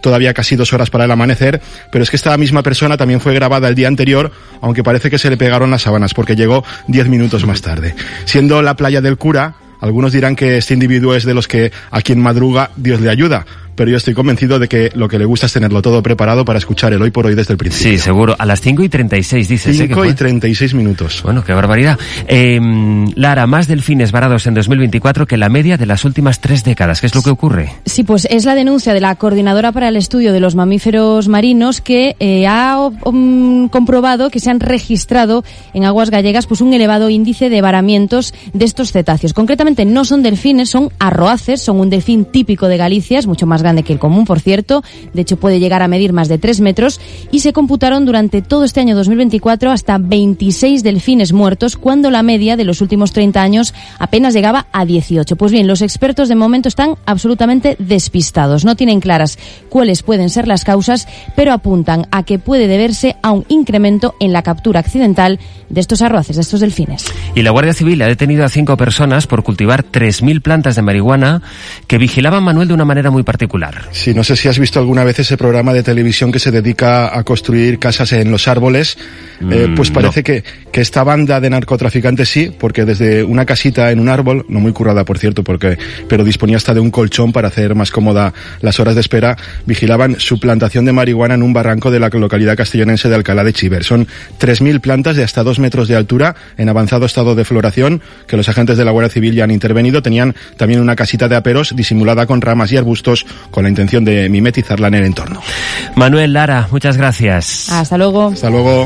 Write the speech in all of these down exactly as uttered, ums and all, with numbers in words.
todavía casi dos horas para el amanecer, pero es que esta misma persona también fue grabada el día anterior, aunque parece que se le pegaron las sábanas porque llegó diez minutos más tarde. Siendo la playa del Cura, algunos dirán que este individuo es de los que a quien madruga Dios le ayuda, pero yo estoy convencido de que lo que le gusta es tenerlo todo preparado para escuchar el Hoy por Hoy desde el principio. Sí, seguro. A las cinco y treinta y seis, dices. cinco y treinta y seis minutos. Bueno, qué barbaridad. Eh, Lara, más delfines varados en dos mil veinticuatro que la media de las últimas tres décadas. ¿Qué es lo que ocurre? Sí, pues es la denuncia de la Coordinadora para el Estudio de los Mamíferos Marinos que eh, ha um, comprobado que se han registrado en aguas gallegas pues un elevado índice de varamientos de estos cetáceos. Concretamente no son delfines, son arroaces, son un delfín típico de Galicia, es mucho más grande que el común, por cierto, de hecho puede llegar a medir más de tres metros, y se computaron durante todo este año dos mil veinticuatro hasta veintiséis delfines muertos, cuando la media de los últimos treinta años apenas llegaba a dieciocho. Pues bien, los expertos de momento están absolutamente despistados, no tienen claras cuáles pueden ser las causas, pero apuntan a que puede deberse a un incremento en la captura accidental de estos arroaces, de estos delfines. Y la Guardia Civil ha detenido a cinco personas por cultivar tres mil plantas de marihuana que vigilaban Manuel de una manera muy particular. Sí, no sé si has visto alguna vez ese programa de televisión que se dedica a construir casas en los árboles. Mm, eh, pues parece no. que, que esta banda de narcotraficantes sí, porque desde una casita en un árbol, no muy currada por cierto, porque pero disponía hasta de un colchón para hacer más cómoda las horas de espera, vigilaban su plantación de marihuana en un barranco de la localidad castellonense de Alcalá de Chiver. Son tres mil plantas de hasta dos metros de altura en avanzado estado de floración que los agentes de la Guardia Civil ya han intervenido. Tenían también una casita de aperos disimulada con ramas y arbustos con la intención de mimetizarla en el entorno. Manuel, Lara, muchas gracias. Hasta luego. Hasta luego.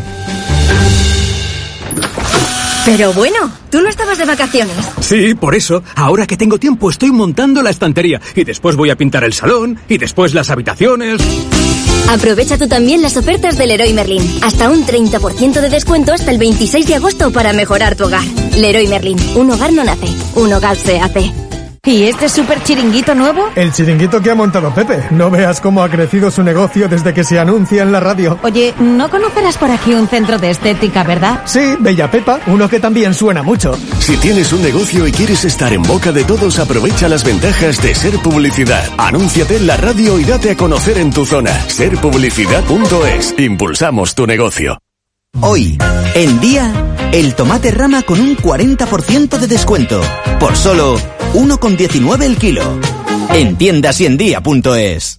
Pero bueno, ¿tú no estabas de vacaciones? Sí, por eso, ahora que tengo tiempo estoy montando la estantería y después voy a pintar el salón y después las habitaciones. Aprovecha tú también las ofertas del Leroy Merlin. Hasta un treinta por ciento de descuento hasta el veintiséis de agosto para mejorar tu hogar. Leroy Merlin, un hogar no nace, un hogar se hace. ¿Y este súper chiringuito nuevo? El chiringuito que ha montado Pepe. No veas cómo ha crecido su negocio desde que se anuncia en la radio. Oye, ¿no conocerás por aquí un centro de estética, verdad? Sí, Bella Pepa, uno que también suena mucho. Si tienes un negocio y quieres estar en boca de todos, aprovecha las ventajas de Ser Publicidad. Anúnciate en la radio y date a conocer en tu zona. ser publicidad punto es. Impulsamos tu negocio. Hoy, en Día, el tomate rama con un cuarenta por ciento de descuento. Por solo uno con diecinueve el kilo. En tiendas y en día punto es.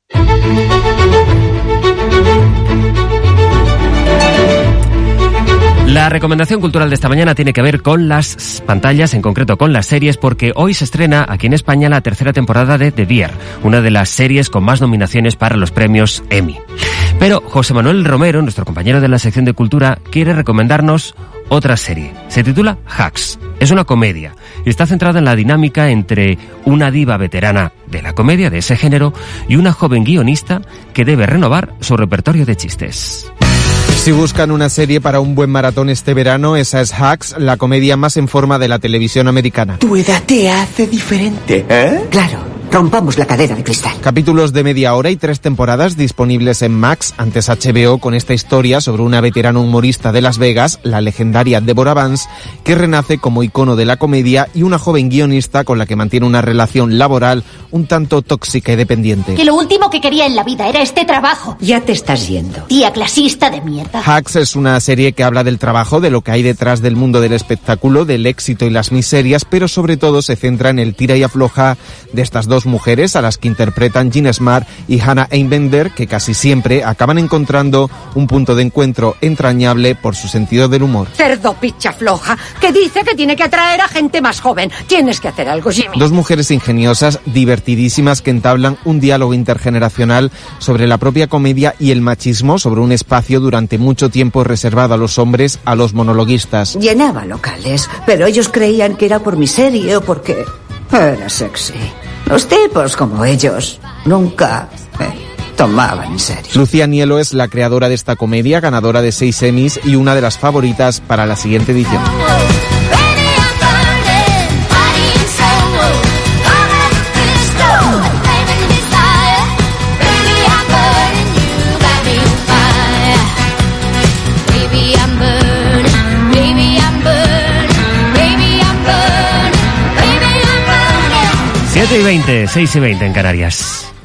La recomendación cultural de esta mañana tiene que ver con las pantallas, en concreto con las series, porque hoy se estrena aquí en España la tercera temporada de The Bear, una de las series con más nominaciones para los premios Emmy. Pero José Manuel Romero, nuestro compañero de la sección de cultura, quiere recomendarnos otra serie. Se titula Hacks. Es una comedia y está centrada en la dinámica entre una diva veterana de la comedia de ese género y una joven guionista que debe renovar su repertorio de chistes. Si buscan una serie para un buen maratón este verano, esa es Hacks, la comedia más en forma de la televisión americana. Tu edad te hace diferente, ¿eh? Claro. Rompamos la cadena de cristal. Capítulos de media hora y tres temporadas disponibles en Max, antes H B O, con esta historia sobre una veterana humorista de Las Vegas, la legendaria Deborah Vance, que renace como icono de la comedia, y una joven guionista con la que mantiene una relación laboral un tanto tóxica y dependiente. Que lo último que quería en la vida era este trabajo. Ya te estás yendo. Tía clasista de mierda. Hacks es una serie que habla del trabajo, de lo que hay detrás del mundo del espectáculo, del éxito y las miserias, pero sobre todo se centra en el tira y afloja de estas dos mujeres a las que interpretan Jean Smart y Hannah Einbender, que casi siempre acaban encontrando un punto de encuentro entrañable por su sentido del humor. Cerdo picha floja, que dice que tiene que atraer a gente más joven. Tienes que hacer algo, Jimmy. Dos mujeres ingeniosas, divertidísimas, que entablan un diálogo intergeneracional sobre la propia comedia y el machismo, sobre un espacio durante mucho tiempo reservado a los hombres, a los monologuistas. Llenaba locales, pero ellos creían que era por mi serie o porque era sexy. Los tipos como ellos nunca me tomaban en serio. Lucía Nielo es la creadora de esta comedia, ganadora de seis Emmys y una de las favoritas para la siguiente edición. siete y veinte, seis y veinte en Canarias.